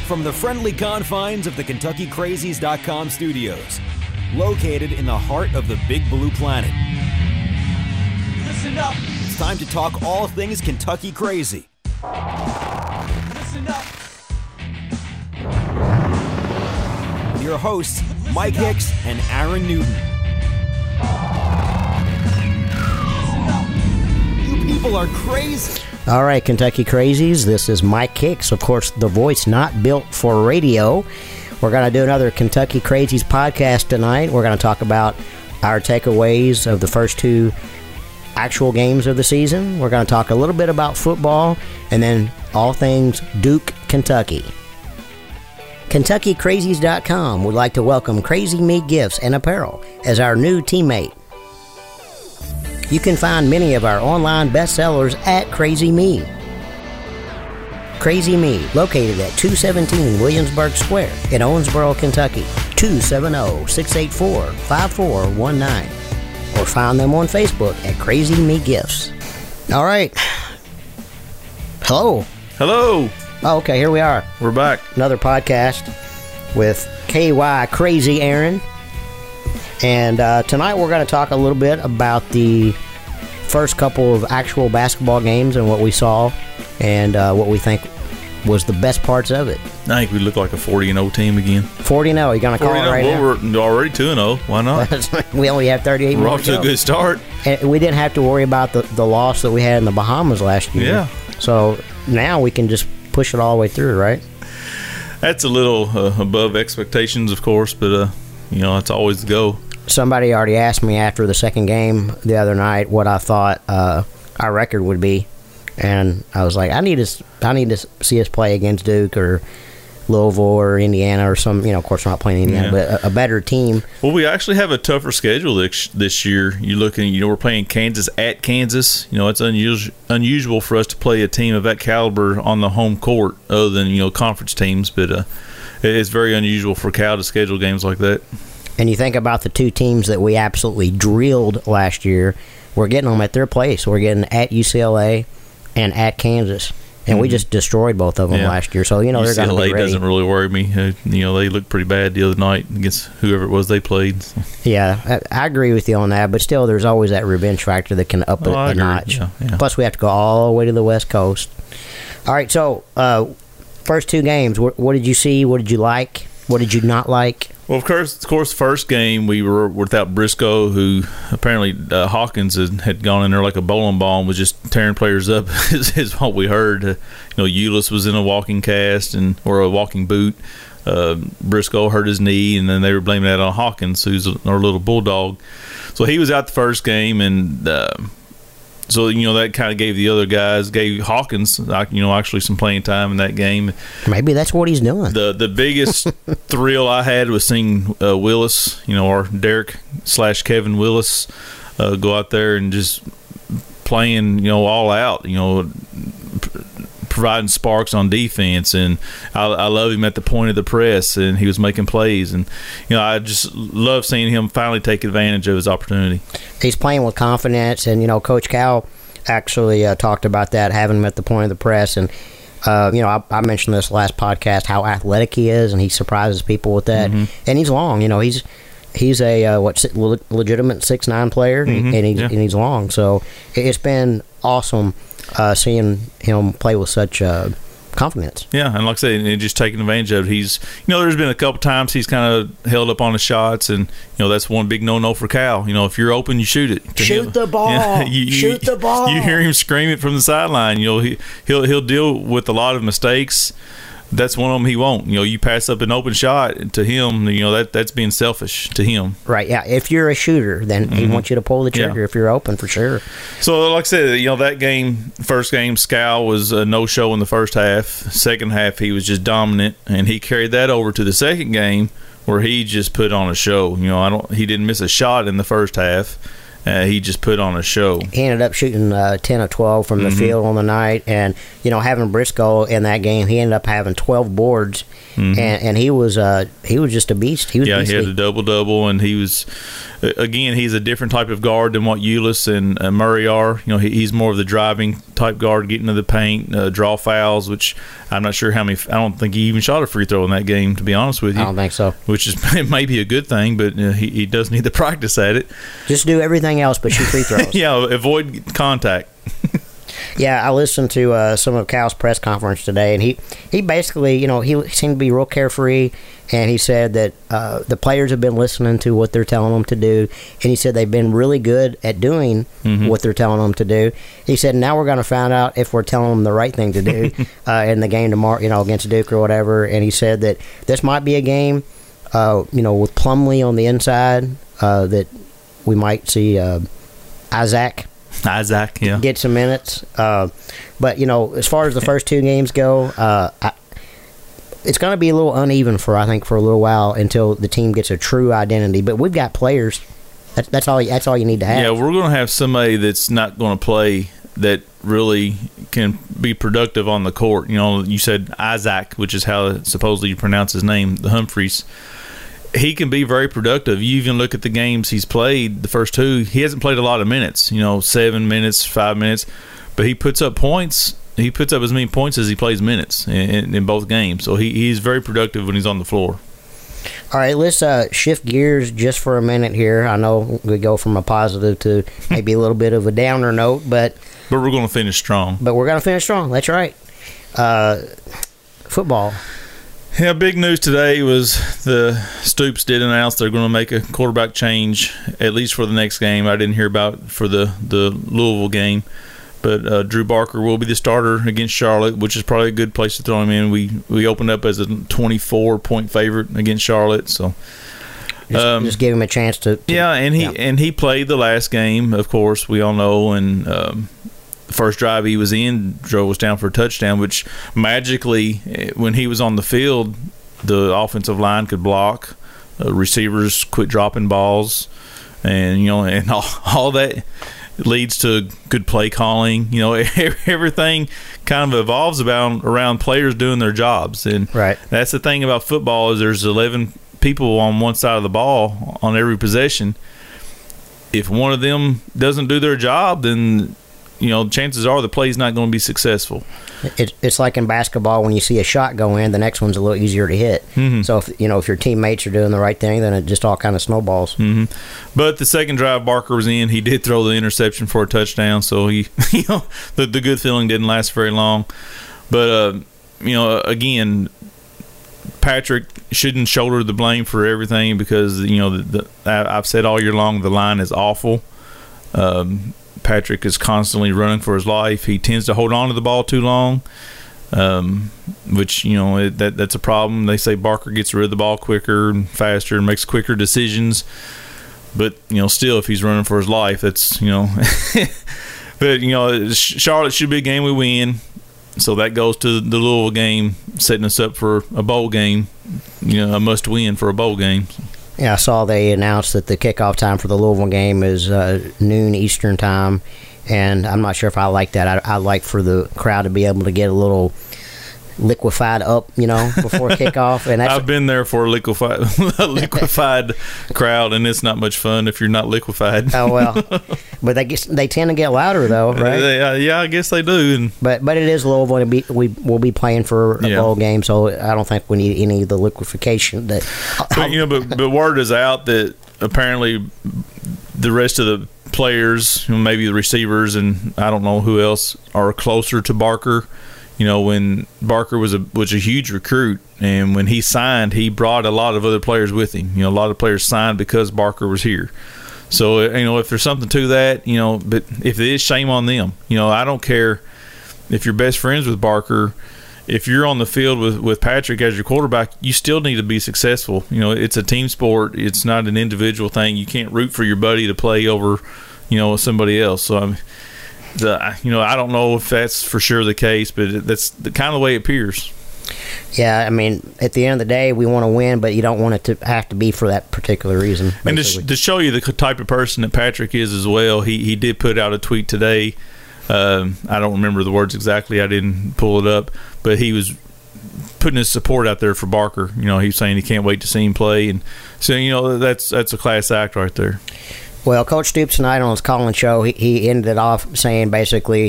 From the friendly confines of the KentuckyCrazies.com studios, located in the heart of the Big Blue Planet. Listen up. It's time to talk all things Kentucky Crazy. Listen up. With your hosts, Mike Hicks and Aaron Newton. You people are crazy. All right, Kentucky Crazies, this is Mike Hicks, of course, the voice not built for radio. We're going to do another Kentucky Crazies podcast tonight. We're going to talk about our takeaways of the first two actual games of the season. We're going to talk a little bit about football, and then all things Duke, Kentucky. KentuckyCrazies.com would like to welcome Crazy Me Gifts and Apparel as our new teammate. You can find many of our online bestsellers at Crazy Me. Crazy Me, located at 217 Williamsburg Square in Owensboro, Kentucky, 270-684-5419. Or find them on Facebook at Crazy Me Gifts. All right. Hello. Hello. Oh, okay, here we are. We're back. Another podcast with KY Crazy Aaron. And tonight we're going to talk a little bit about the first couple of actual basketball games and what we saw and what we think was the best parts of it. I think we look like a 40-0 team again. 40-0, you're going to call it right now? We're already 2-0. Why not? We only have 38 We're more off to a good start. And we didn't have to worry about the loss that we had in the Bahamas last year. Yeah. So now we can just push it all the way through, right? That's a little above expectations, of course, but, that's always the goal. Somebody already asked me after the second game the other night what I thought our record would be, and I was like, I need to see us play against Duke or Louisville or Indiana or some, of course we're not playing Indiana, but a better team. Well, we actually have a tougher schedule this year. You're looking, we're playing Kansas at Kansas. It's unusual for us to play a team of that caliber on the home court, other than conference teams, but it's very unusual for Cal to schedule games like that. And you think about the two teams that we absolutely drilled last year, we're getting them at their place. We're getting at UCLA and at Kansas. And we just destroyed both of them last year. So, they're going to be ready. UCLA doesn't really worry me. They looked pretty bad the other night against whoever it was they played. Yeah, I agree with you on that. But still, there's always that revenge factor that can up a notch. Yeah. Plus, we have to go all the way to the West Coast. All right, so first two games, what did you see? What did you like? What did you not like? Well, of course, the first game we were without Briscoe, who apparently Hawkins had gone in there like a bowling ball and was just tearing players up, is what we heard. Ulis was in a walking cast or a walking boot. Briscoe hurt his knee, and then they were blaming that on Hawkins, who's our little bulldog. So he was out the first game, and so that kind of gave Hawkins actually some playing time in that game. Maybe that's what he's doing. The biggest thrill I had was seeing Willis, our Derek / Kevin Willis, go out there and just playing all out, providing sparks on defense, and I love him at the point of the press, and he was making plays, and I just love seeing him finally take advantage of his opportunity. He's playing with confidence, and Coach Cal actually talked about that, having him at the point of the press, and I mentioned this last podcast how athletic he is, and he surprises people with that. And he's long, he's a legitimate 6'9" player, and he's long, so it's been awesome seeing him play with such confidence. Yeah, and like I said, just taking advantage of it. He's, there's been a couple times he's kind of held up on his shots, and that's one big no-no for Cal. If you're open, you shoot it. Shoot the ball. Shoot the ball. You hear him scream it from the sideline. He'll deal with a lot of mistakes. That's one of them he won't. You pass up an open shot to him, that's being selfish to him. Right, yeah. If you're a shooter, then he wants you to pull the trigger if you're open, for sure. So, like I said, that first game, Scal was a no-show in the first half. Second half, he was just dominant, and he carried that over to the second game where he just put on a show. He didn't miss a shot in the first half. He just put on a show. He ended up shooting 10 of 12 from the field on the night, and having Briscoe in that game, he ended up having 12 boards, and he was just a beast. He was beastly. He had a double, and he was again, he's a different type of guard than what Ulis and Murray are. He's more of the driving type guard, getting to the paint, draw fouls, which I'm not sure how many. I don't think he even shot a free throw in that game, to be honest with you. I don't think so. Which is it may be a good thing, but he does need to practice at it. Just do everything else but shoot free throws. Yeah, avoid contact. Yeah, I listened to some of Cal's press conference today, and he basically, he seemed to be real carefree, and he said that the players have been listening to what they're telling them to do, and he said they've been really good at doing what they're telling them to do. He said now we're going to find out if we're telling them the right thing to do in the game tomorrow, against Duke or whatever. And he said that this might be a game, with Plumlee on the inside, that we might see Isaac, yeah, get some minutes. But as far as the first two games go, it's going to be a little uneven for a little while until the team gets a true identity. But we've got players. That's all you need to have. Yeah, we're going to have somebody that's not going to play that really can be productive on the court. You said Isaac, which is how supposedly you pronounce his name, the Humphreys. He can be very productive. You even look at the games he's played, the first two, he hasn't played a lot of minutes, 7 minutes, 5 minutes, but he puts up points. He puts up as many points as he plays minutes in both games. So he's very productive when he's on the floor. All right, let's shift gears just for a minute here. I know we go from a positive to maybe a little bit of a downer note, but we're going to finish strong. But we're going to finish strong. That's right. Football. Yeah, big news today was the Stoops did announce they're going to make a quarterback change, at least for the next game. I didn't hear about for the Louisville game. But Drew Barker will be the starter against Charlotte, which is probably a good place to throw him in. We opened up as a 24-point favorite against Charlotte, so just give him a chance to yeah. And he played the last game, of course, we all know. And the first drive he was in, drove us down for a touchdown, which magically, when he was on the field, the offensive line could block, receivers quit dropping balls, and and all that leads to good play calling. Everything kind of evolves around players doing their jobs, and right. That's the thing about football is there's 11 people on one side of the ball on every possession. If one of them doesn't do their job, then chances are the play's not going to be successful. It's like in basketball when you see a shot go in, the next one's a little easier to hit. Mm-hmm. So if your teammates are doing the right thing, then it just all kind of snowballs. Mm-hmm. But the second drive Barker was in, he did throw the interception for a touchdown, so he the good feeling didn't last very long. But again, Patrick shouldn't shoulder the blame for everything because I've said all year long the line is awful. Patrick is constantly running for his life. He tends to hold on to the ball too long, which that's a problem. They say Barker gets rid of the ball quicker and faster and makes quicker decisions. But still, if he's running for his life, that's But Charlotte should be a game we win. So that goes to the Louisville game, setting us up for a bowl game. A must win for a bowl game. Yeah, I saw they announced that the kickoff time for the Louisville game is noon Eastern time, and I'm not sure if I like that. I like for the crowd to be able to get a little liquefied up, before kickoff. And I've been there for a liquefied crowd, and it's not much fun if you're not liquefied. Oh well, but they tend to get louder though, right? Yeah, I guess they do. But it is Louisville. And we'll be playing for a bowl game, so I don't think we need any of the liquefaction. But word is out that apparently the rest of the players, maybe the receivers, and I don't know who else, are closer to Barker. When Barker was a huge recruit, and when he signed, he brought a lot of other players with him. A lot of players signed because Barker was here. So, if there's something to that, but if it is, shame on them. I don't care if you're best friends with Barker. If you're on the field with Patrick as your quarterback, you still need to be successful. It's a team sport. It's not an individual thing. You can't root for your buddy to play over, somebody else. So, I don't know if that's for sure the case, but that's the kind of way it appears. Yeah, I mean, at the end of the day, we want to win, but you don't want it to have to be for that particular reason. Basically. And to show you the type of person that Patrick is as well, he did put out a tweet today. I don't remember the words exactly. I didn't pull it up, but he was putting his support out there for Barker. He's saying he can't wait to see him play, and so that's a class act right there. Well, Coach Stoops tonight on his Collins show, he ended it off saying basically,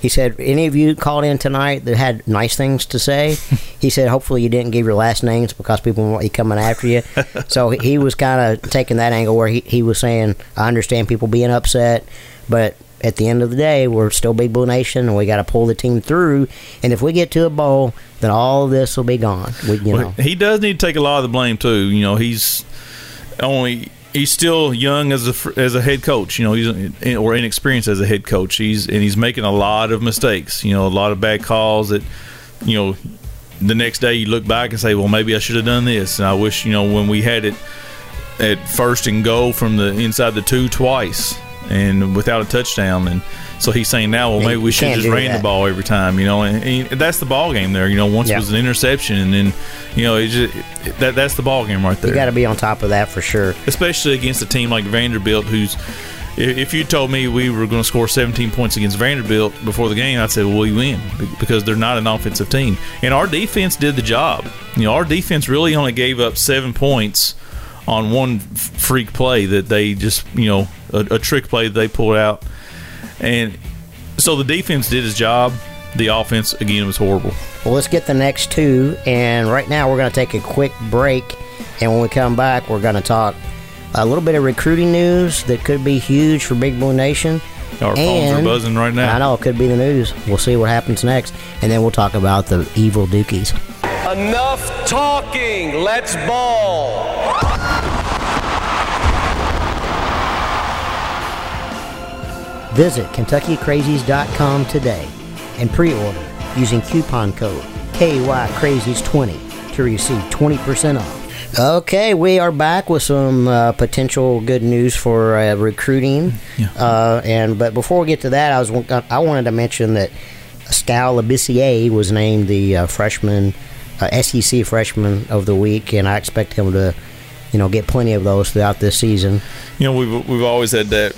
He said, any of you called in tonight that had nice things to say, he said, hopefully you didn't give your last names because people won't be coming after you. So he was kind of taking that angle where he was saying, I understand people being upset, but at the end of the day, we're still Big Blue Nation, and we got to pull the team through. And if we get to a bowl, then all of this will be gone. He does need to take a lot of the blame too. He's still young as a head coach. He's or inexperienced as a head coach. He's making a lot of mistakes. A lot of bad calls that the next day you look back and say, well, maybe I should have done this. And I wish when we had it at first and goal from the inside the 2 twice and without a touchdown. And so he's saying now, well, maybe we should just ran the ball every time, and that's the ball game there. Once it was an interception, and then, that's the ball game right there. You got to be on top of that for sure. Especially against a team like Vanderbilt, who's, if you told me we were going to score 17 points against Vanderbilt before the game, I'd say, well, we win because they're not an offensive team. And our defense did the job. Our defense really only gave up 7 points on one freak play that they just, a trick play that they pulled out. And so the defense did his job. The offense, again, was horrible. Well, let's get the next 2. And right now we're going to take a quick break. And when we come back, we're going to talk a little bit of recruiting news that could be huge for Big Blue Nation. Our phones are buzzing right now. I know, it could be the news. We'll see what happens next. And then we'll talk about the evil Dukies. Enough talking. Let's ball. Visit KentuckyCrazies.com today and pre-order using coupon code KYCrazies20 to receive 20% off. Okay, we are back with some potential good news for recruiting. Yeah. But before we get to that, I wanted to mention that Skal Labissiere was named the SEC Freshman of the Week, and I expect him to, get plenty of those throughout this season. We've always had that.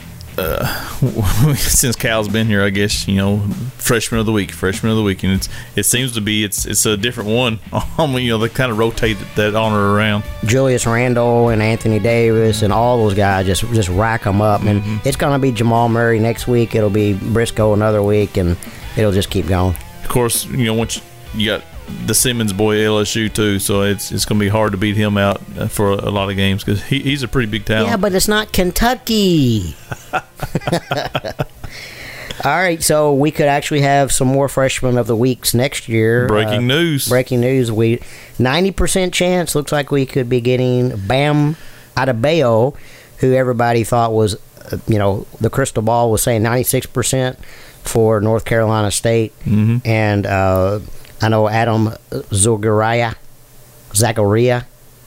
Since Cal's been here, I guess, freshman of the week, and it seems to be it's a different one. They kind of rotate that honor around. Julius Randle and Anthony Davis and all those guys just rack them up, and it's going to be Jamal Murray next week. It'll be Briscoe another week, and it'll just keep going. Of course, once you got the Simmons boy LSU too, so it's going to be hard to beat him out for a lot of games because he's a pretty big talent. Yeah, but it's not Kentucky. All right, so we could actually have some more freshmen of the weeks next year. Breaking news. We 90% chance looks like we could be getting Bam Adebayo, who everybody thought was, the crystal ball was saying 96% for North Carolina State, and I know Adam Zagoria. Zagoria?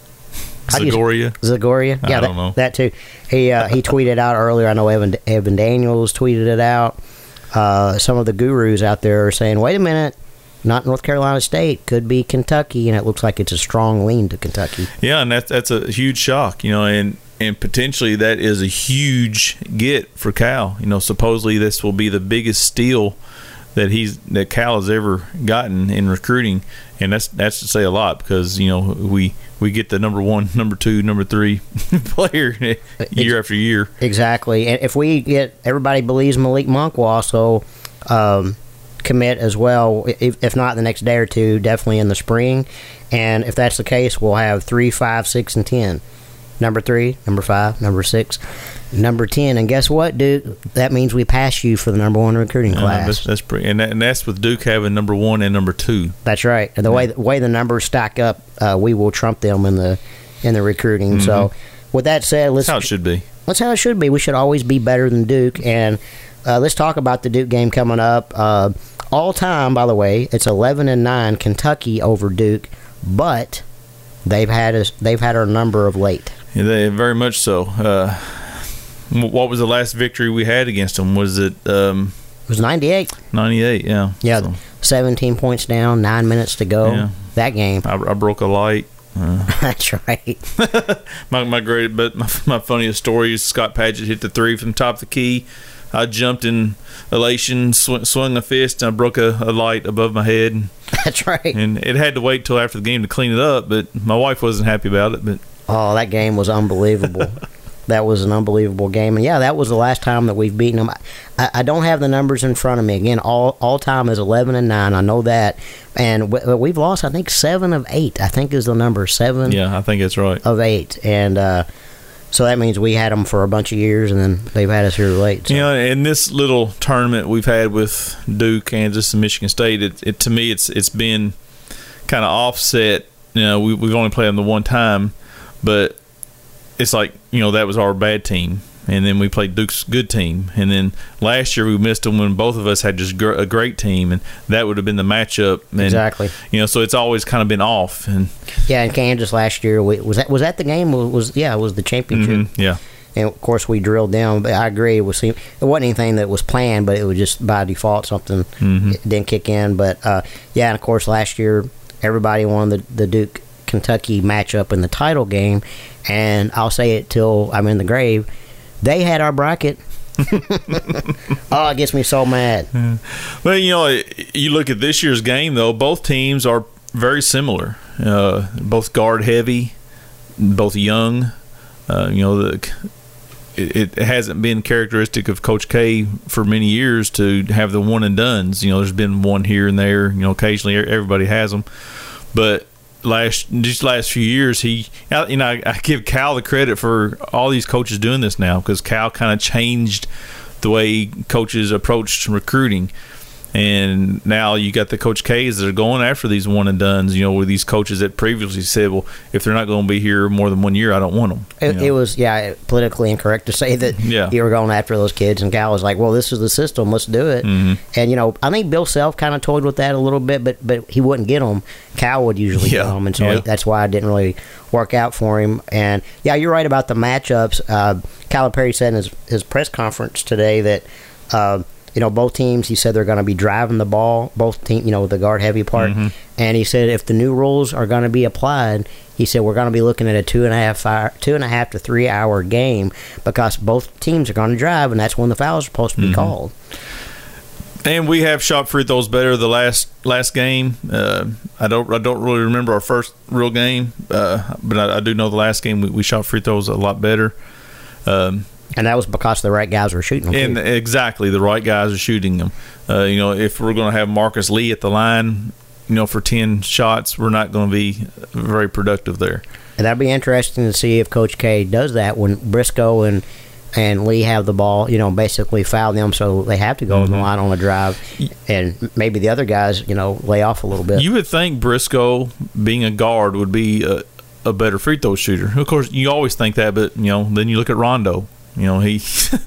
Yeah, I don't know. That too. He tweeted out earlier. I know Evan Daniels tweeted it out. Some of the gurus out there are saying, wait a minute, not North Carolina State, could be Kentucky, and it looks like it's a strong lean to Kentucky. Yeah, and that's a huge shock, and potentially that is a huge get for Cal. Supposedly this will be the biggest steal that Cal has ever gotten in recruiting, and that's to say a lot because we get the number 1, number 2, number 3 player year after year. Exactly, and if we get, everybody believes Malik Monk will also commit as well. If not the next day or two, definitely in the spring. And if that's the case, we'll have 3, 5, 6, and 10. Number 3, number 5, number 6, number 10, and guess what, Duke? That means we pass you for the number 1 recruiting class. That's pretty, and that's with Duke having number 1 and number 2. That's right. And the way the numbers stack up, we will trump them in the recruiting. So, with that said, that's how it should be. That's how it should be. We should always be better than Duke. And let's talk about the Duke game coming up. All time, by the way, it's 11-9 Kentucky over Duke, but they've had our number of late. Yeah, they very much so. What was the last victory we had against them? Was it? It was 98. 98, yeah. Yeah, so 17 points down, 9 minutes to go. Yeah. That game. I broke a light. That's right. my funniest story is Scott Padgett hit the 3 from top of the key. I jumped in elation, swung a fist, and I broke a light above my head. That's right. And it had to wait till after the game to clean it up, but my wife wasn't happy about it. But oh, that game was unbelievable. That was an unbelievable game. And, yeah, that was the last time that we've beaten them. I don't have the numbers in front of me. Again, all time is 11-9. I know that. And we've lost, I think, 7 of 8, I think is the number. 7 Yeah, I think that's right. of 8. And so that means we had them for a bunch of years, and then they've had us here late. So. You know, in this little tournament we've had with Duke, Kansas, and Michigan State, it to me it's been kind of offset. You know, we've only played them the one time, but it's like, you know, that was our bad team, and then we played Duke's good team, and then last year we missed them when both of us had just a great team, and that would have been the matchup. And, exactly. You know, so it's always kind of been off. And yeah, in Kansas last year, was that the game? It was the championship. Yeah. And of course we drilled down. But I agree, it wasn't anything that was planned, but it was just by default something didn't kick in. But yeah, and of course last year everybody wanted the Duke Kentucky matchup in the title game, and I'll say it till I'm in the grave. They had our bracket. Oh, it gets me so mad. Well, you know, you look at this year's game, though, both teams are very similar. Both guard heavy, both young. You know, it hasn't been characteristic of Coach K for many years to have the one and dones. You know, there's been one here and there. You know, occasionally everybody has them, but last few years, I give Cal the credit for all these coaches doing this now, because Cal kind of changed the way coaches approached recruiting. And now you got the Coach K's that are going after these one and dones, you know, with these coaches that previously said, well, if they're not going to be here more than 1 year, I don't want them. It was, politically incorrect to say that you were going after those kids. And Cal was like, well, this is the system. Let's do it. Mm-hmm. And, you know, I think Bill Self kind of toyed with that a little bit, but he wouldn't get them. Cal would usually get them. And so that's why it didn't really work out for him. And, yeah, you're right about the matchups. Calipari said in his press conference today that you know, both teams, he said they're going to be driving the ball, both teams, you know, the guard heavy part. Mm-hmm. And he said if the new rules are going to be applied, he said we're going to be looking at a 2.5 to 3 hour game, because both teams are going to drive, and that's when the fouls are supposed to be called. And we have shot free throws better the last game. I don't really remember our first real game, but I do know the last game we shot free throws a lot better. And that was because the right guys were shooting them. And exactly, the right guys are shooting them. You know, if we're going to have Marcus Lee at the line, you know, for 10 shots, we're not going to be very productive there. And that'd be interesting to see if Coach K does that when Briscoe and Lee have the ball, you know, basically foul them so they have to go on the line on a drive, and maybe the other guys, you know, lay off a little bit. You would think Briscoe, being a guard, would be a better free throw shooter. Of course, you always think that, but, you know, then you look at Rondo. You know, he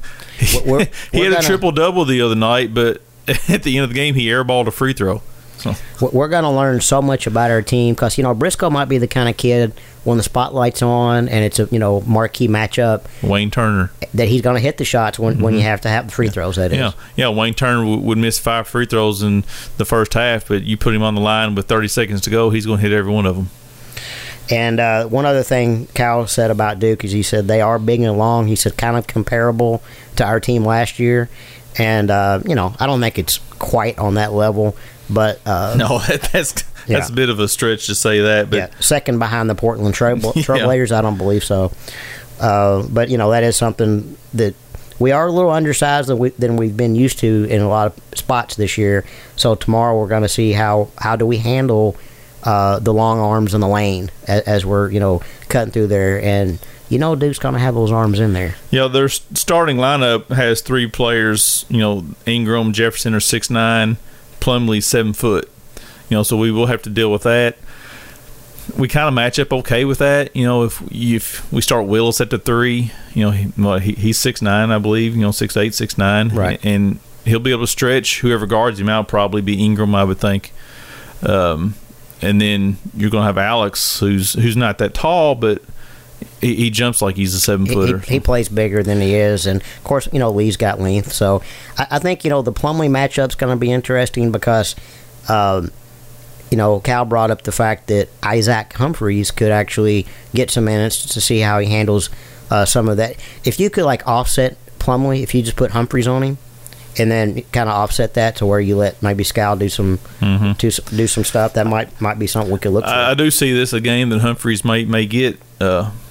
had a triple-double the other night, but at the end of the game, he airballed a free throw. So. We're going to learn so much about our team because, you know, Briscoe might be the kind of kid when the spotlight's on and it's a, you know, marquee matchup. Wayne Turner. That he's going to hit the shots when you have to have the free throws, that is. Yeah, Wayne Turner would miss 5 free throws in the first half, but you put him on the line with 30 seconds to go, he's going to hit every one of them. And one other thing Cal said about Duke is he said they are big and long. He said kind of comparable to our team last year. And, you know, I don't think it's quite on that level. But no, that's a bit of a stretch to say that. But second behind the Portland Trailblazers, I don't believe so. But, you know, that is something that we are a little undersized than we've been used to in a lot of spots this year. So tomorrow we're going to see how do we handle the long arms in the lane as we're, you know, cutting through there. And, you know, Duke's going to have those arms in there. Yeah, their starting lineup has 3 players. You know, Ingram, Jefferson are 6'9", Plumlee 7 foot. You know, so we will have to deal with that. We kind of match up okay with that. You know, if we start Willis at the 3, you know, he's 6'9", I believe. You know, 6'8", 6'9", right? And he'll be able to stretch whoever guards him out. Probably be Ingram, I would think. And then you're going to have Alex, who's not that tall, but he jumps like he's a 7-footer. He plays bigger than he is. And, of course, you know, Lee's got length. So I think, you know, the Plumlee matchup's going to be interesting because, you know, Cal brought up the fact that Isaac Humphries could actually get some minutes to see how he handles some of that. If you could, like, offset Plumlee, if you just put Humphries on him, and then kind of offset that to where you let maybe Scal do some do some stuff, that might be something we could look for. I do see this a game that Humphries may get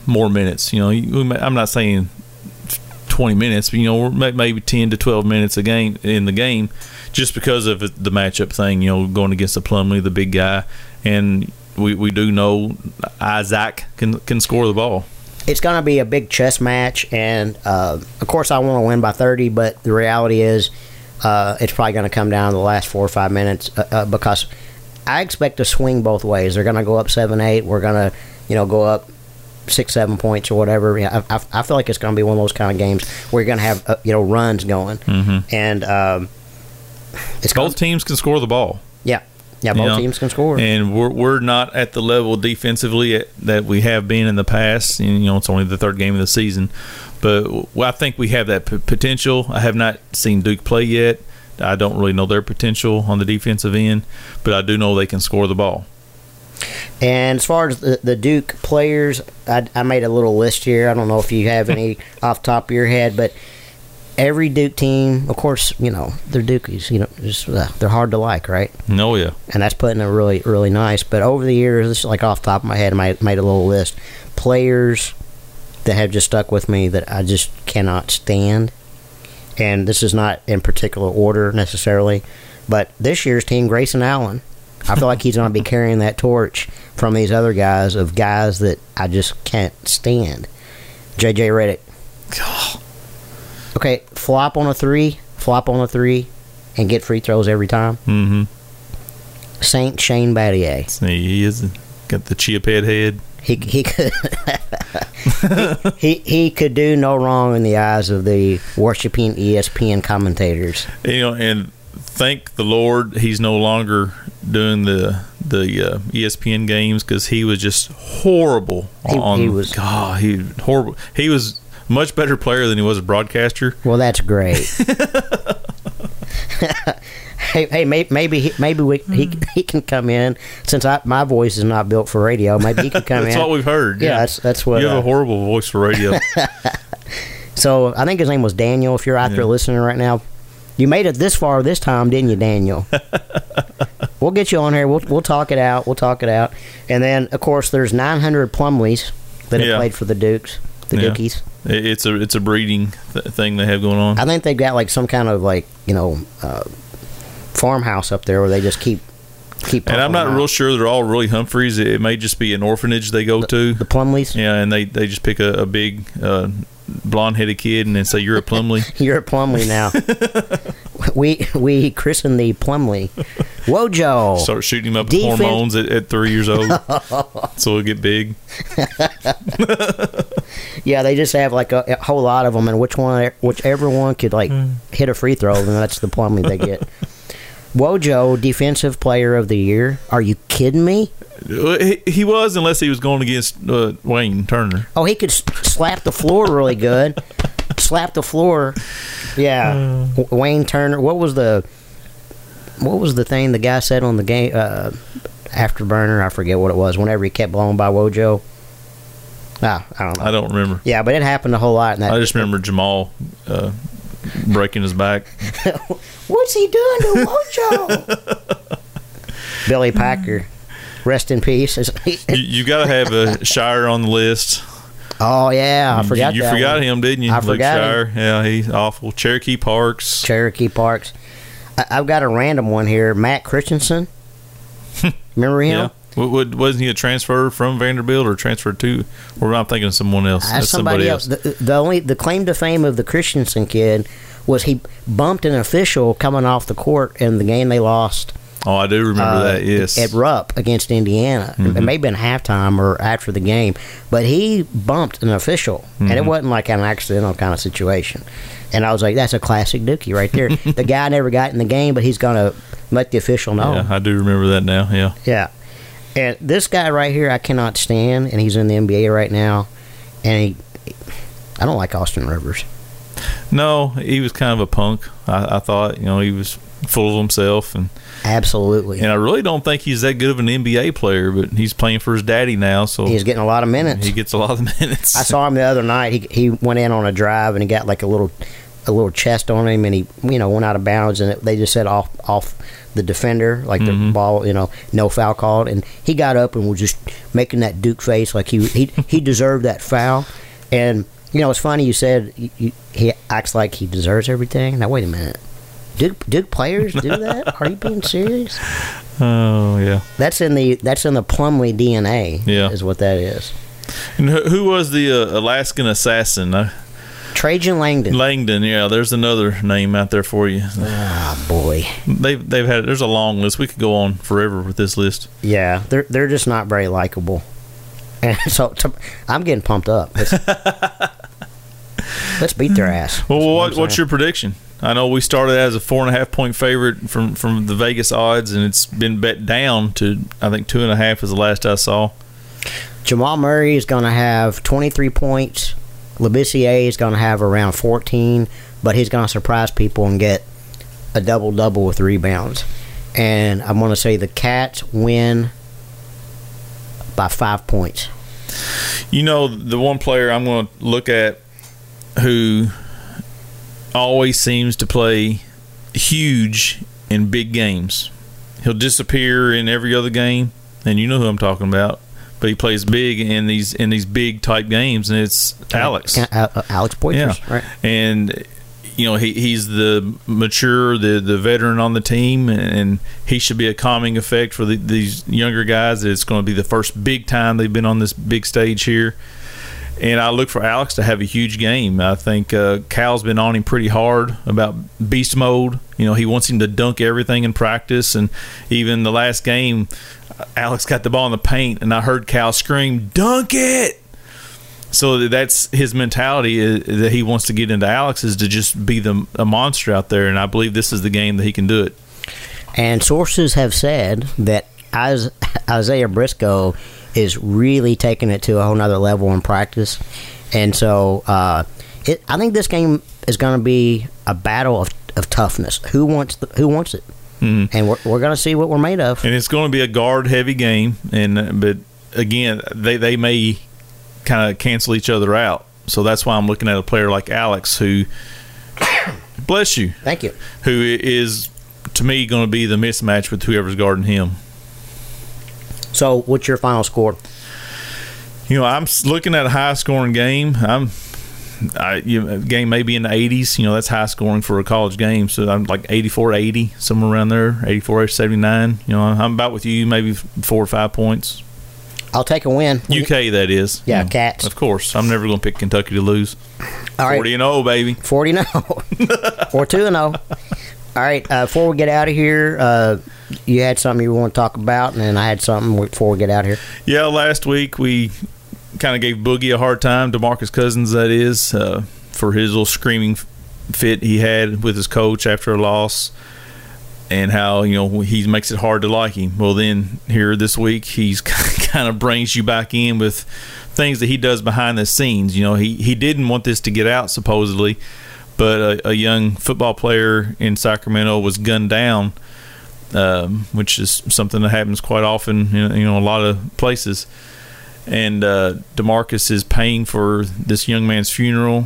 more minutes. I'm not saying 20 minutes, but maybe 10 to 12 minutes a game in the game, just because of the matchup thing. Going against the Plumlee, the big guy, and we do know Isaac can score the ball. It's going to be a big chess match, and of course I want to win by 30, but the reality is it's probably going to come down to the last 4 or 5 minutes because I expect to swing both ways. They're going to go up 7-8. We're going to go up 6-7 points or whatever. I feel like it's going to be one of those kind of games where you're going to have runs going, and both teams can score the ball. Yeah, both teams can score. And we're not at the level defensively that we have been in the past. And, it's only the third game of the season. But I think we have that potential. I have not seen Duke play yet. I don't really know their potential on the defensive end. But I do know they can score the ball. And as far as the Duke players, I made a little list here. I don't know if you have any off the top of your head, but every Duke team, of course, they're Dukies. They're hard to like, right? Oh, yeah. And that's putting it really, really nice. But over the years, this is like off the top of my head, I made a little list. Players that have just stuck with me that I just cannot stand. And this is not in particular order necessarily. But this year's team, Grayson Allen, I feel like he's going to be carrying that torch from these other guys of guys that I just can't stand. J.J. Redick. God. Okay, flop on a three, and get free throws every time. Mm-hmm. Saint Shane Battier. He is got the chia pet head. He could he could do no wrong in the eyes of the worshiping ESPN commentators. And thank the Lord he's no longer doing the ESPN games, because he was just horrible. He was horrible. He was a much better player than he was a broadcaster. Well, that's great. Hey, maybe he can come in, since my voice is not built for radio. Maybe he can come in. That's what we've heard. Yeah, that's what. You have a horrible voice for radio. So I think his name was Daniel. If you're out there listening right now, you made it this far this time, didn't you, Daniel? We'll get you on here. We'll talk it out. And then, of course, there's 900 Plumlees that have played for the Dukes, the Dukies. It's a breeding thing they have going on. I think they've got like some kind of farmhouse up there where they just keep. And I'm not real sure they're all really Humphreys. It may just be an orphanage they go to. The Plumlees. Yeah, and they just pick a big blonde-headed kid and then say, "You're a Plumlee." You're a Plumlee now. we christened the Plumlee. Wojo. Start shooting him up with hormones at 3 years old, so he'll get big. Yeah, they just have like a whole lot of them, and whichever one could hit a free throw, then that's the Plumlee they get. Wojo, Defensive Player of the Year. Are you kidding me? He was, unless he was going against Wayne Turner. Oh, he could slap the floor really good. Slap the floor. Yeah. Wayne Turner. What was the thing the guy said on the game afterburner? I forget what it was. Whenever he kept blowing by Wojo. I don't know. I don't remember. Yeah, but it happened a whole lot. I just remember Jamal breaking his back. What's he doing to Wojo? Billy Packer, rest in peace. You got to have a Shire on the list. Oh yeah, I forgot. You forgot him, didn't you? I forgot Shire. him. Yeah, he's awful. Cherokee Parks. I've got a random one here. Matt Christensen. Remember him? Yeah. Wasn't he a transfer from Vanderbilt or transferred to? Or I'm thinking of someone else. That's somebody else. The claim to fame of the Christensen kid was he bumped an official coming off the court in the game they lost. Oh, I do remember that, yes. At Rupp against Indiana. Mm-hmm. It may have been halftime or after the game. But he bumped an official. Mm-hmm. And it wasn't like an accidental kind of situation. And I was like, that's a classic Dookie right there. The guy never got in the game, but he's going to let the official know. Yeah, I do remember that now, yeah. Yeah. And this guy right here, I cannot stand, and he's in the NBA right now. And I don't like Austin Rivers. No, he was kind of a punk. I thought, he was full of himself, and absolutely. And I really don't think he's that good of an NBA player, but he's playing for his daddy now, so he's getting a lot of minutes. He gets a lot of minutes. I saw him the other night. He went in on a drive and he got like a little a little chest on him, and he went out of bounds, and they just said off the defender, like the ball, no foul called, and he got up and was just making that Duke face like he deserved that foul. And it's funny you said he acts like he deserves everything. Now wait a minute, Duke players do that? Are you being serious? Oh yeah, that's in the Plumlee DNA. Yeah, is what that is. And who was the Alaskan assassin? Trajan Langdon. Langdon, yeah. There's another name out there for you. Oh boy, they've had. There's a long list. We could go on forever with this list. Yeah, they're just not very likable, and so I'm getting pumped up. Let's beat their ass. Well, what's your prediction? I know we started as a 4.5-point favorite from the Vegas odds, and it's been bet down to, I think, 2.5 is the last I saw. Jamal Murray is going to have 23 points. Labissiere is going to have around 14, but he's going to surprise people and get a double-double with rebounds. And I'm going to say the Cats win by 5 points. The one player I'm going to look at who always seems to play huge in big games. He'll disappear in every other game, and you know who I'm talking about. But he plays big in these big type games, and it's Alex. Alex Poitras, yeah. Right? And he's the mature, the veteran on the team, and he should be a calming effect for these younger guys. It's going to be the first big time they've been on this big stage here. And I look for Alex to have a huge game. I think Cal's been on him pretty hard about beast mode. He wants him to dunk everything in practice. And even the last game, Alex got the ball in the paint, and I heard Cal scream, "Dunk it!" So that's his mentality that he wants to get into Alex, is to just be a monster out there. And I believe this is the game that he can do it. And sources have said that Isaiah Briscoe is really taking it to a whole nother level in practice. And so I think this game is going to be a battle of toughness. Who wants it? Mm-hmm. And we're going to see what we're made of. And it's going to be a guard-heavy game. But, again, they may kind of cancel each other out. So that's why I'm looking at a player like Alex who – bless you. Thank you. Who is, to me, going to be the mismatch with whoever's guarding him. So, what's your final score? I'm looking at a high-scoring game. Game may be in the 80s. That's high scoring for a college game. So I'm like 84-80, somewhere around there. 84-79. I'm about with you, maybe 4 or 5 points. I'll take a win. UK, that is. Yeah, Cats. Of course. I'm never going to pick Kentucky to lose. All right. 40-0, baby. 40-0. Or 2-0. All right. Before we get out of here, you had something you want to talk about, and then I had something before we get out of here. Yeah, last week we kind of gave Boogie a hard time, DeMarcus Cousins, that is, for his little screaming fit he had with his coach after a loss, and how he makes it hard to like him. Well, then here this week he's kind of brings you back in with things that he does behind the scenes. He didn't want this to get out supposedly, but a young football player in Sacramento was gunned down, which is something that happens quite often in a lot of places. And DeMarcus is paying for this young man's funeral.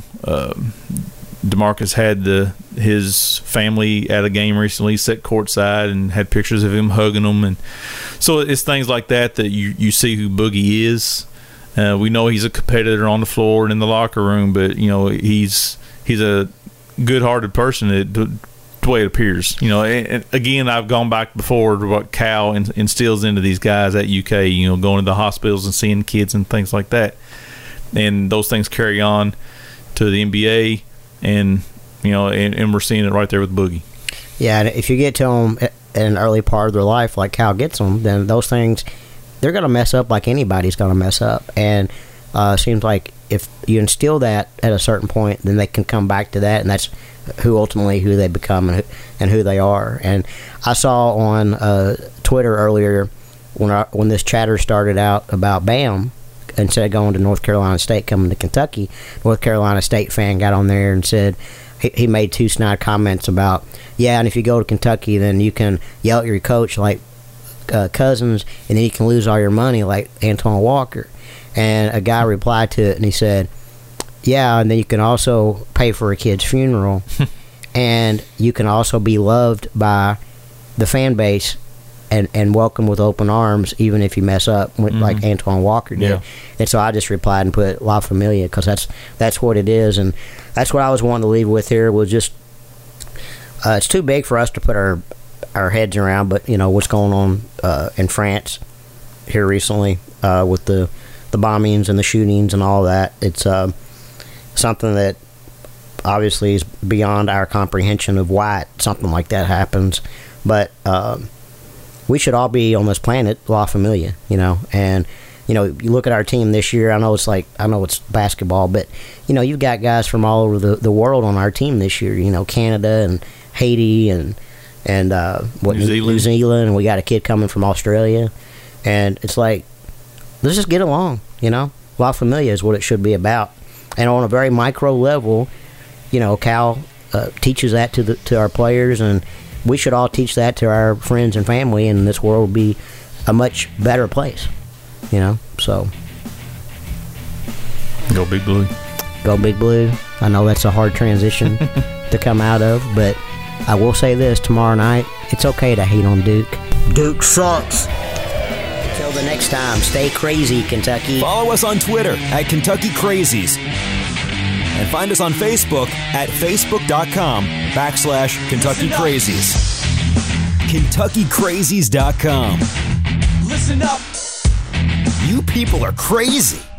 DeMarcus had his family at a game recently, sat courtside, and had pictures of him hugging them. And so it's things like that you see who Boogie is. We know he's a competitor on the floor and in the locker room, but he's a good-hearted person. The way it appears, and again, I've gone back before to what Cal instills into these guys at UK, going to the hospitals and seeing kids and things like that, and those things carry on to the NBA, and and we're seeing it right there with Boogie. Yeah, and if you get to them in an early part of their life, like Cal gets them, then those things, they're going to mess up like anybody's going to mess up, and it seems like if you instill that at a certain point, then they can come back to that, and that's who they become and who they are. And I saw on Twitter earlier when this chatter started out about Bam, instead of going to North Carolina State, coming to Kentucky, North Carolina State fan got on there and said he made 2 snide comments about, and if you go to Kentucky, then you can yell at your coach like Cousins, and then you can lose all your money like Antoine Walker. And a guy replied to it, and he said, Yeah, and then you can also pay for a kid's funeral, and you can also be loved by the fan base and welcome with open arms, even if you mess up, like Antoine Walker did. Yeah. And so I just replied and put La Familia, because that's what it is, and that's what I was wanting to leave with here. Was just it's too big for us to put our heads around, but what's going on in France here recently with the bombings and the shootings and all that. It's something that obviously is beyond our comprehension of why something like that happens, but we should all be on this planet La Familia, and you look at our team this year. I know it's basketball, but you've got guys from all over the world on our team this year. Canada and Haiti and New Zealand, and we got a kid coming from Australia, and it's like, let's just get along. La Familia is what it should be about, and on a very micro level, Cal teaches that to our players, and we should all teach that to our friends and family, and this world will be a much better place. So Go Big Blue. Go Big Blue. I know that's a hard transition to come out of, but I will say this: tomorrow night, it's okay to hate on Duke. Duke sucks. Until the next time, stay crazy, Kentucky. Follow us on Twitter at Kentucky Crazies. And find us on Facebook at facebook.com/Kentucky Crazies. KentuckyCrazies.com. Listen up. You people are crazy.